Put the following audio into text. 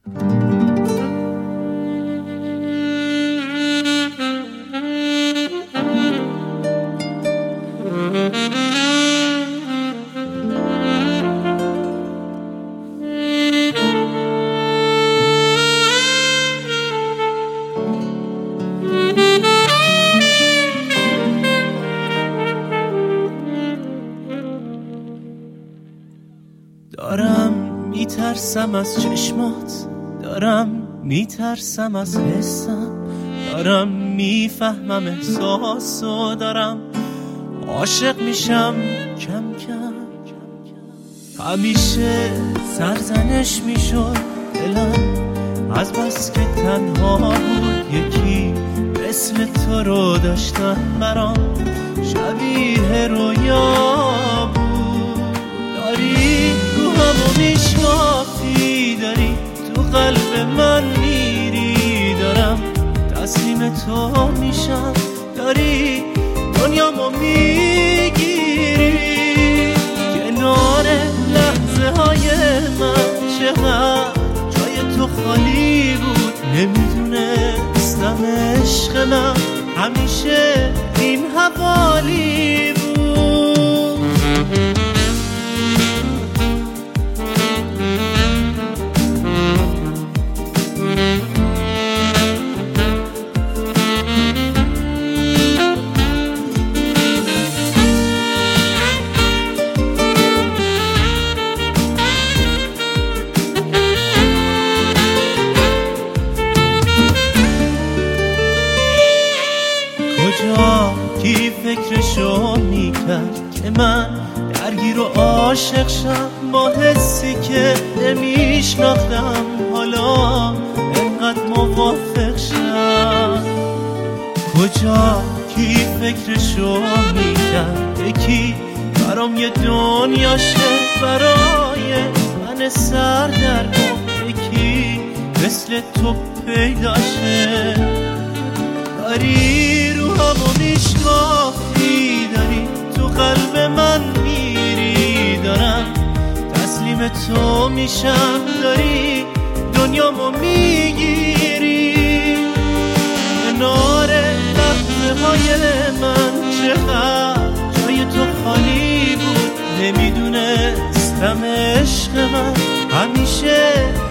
دارم میترسم از چشمات، دارم میترسم از حسم، دارم میفهمم احساسو، دارم عاشق میشم کم کم. همیشه سرزنش میشد دلم از بس که تنها بود، یکی مثل تو رو داشتم برام شبیه رویا بود. داری روحمو میشکافی، داری تو قلب من میری، دارم تسلیم تو میشم، داری دنیامو میگیری. کنار لحظه های من چقدر جای تو خالی بود، نمیدونستم عشق من همیشه این حوالی بود. کجا کی فکرشو میکرد که من درگیر و عاشق شم، با حسی که نمیشناختم حالا انقدر موافق شم. کجا کی فکرشو میکرد یکی برام یه دنیا شه، برای من سردرگم یکی مثل تو پیدا شه. داری روحمو میشکافی، داری تو قلب من میری، دارم تسلیم تو میشم، داری دنیامو میگیری. کنار لحظه های من چقدر جای تو خالی بود، نمیدونستم عشق من همیشه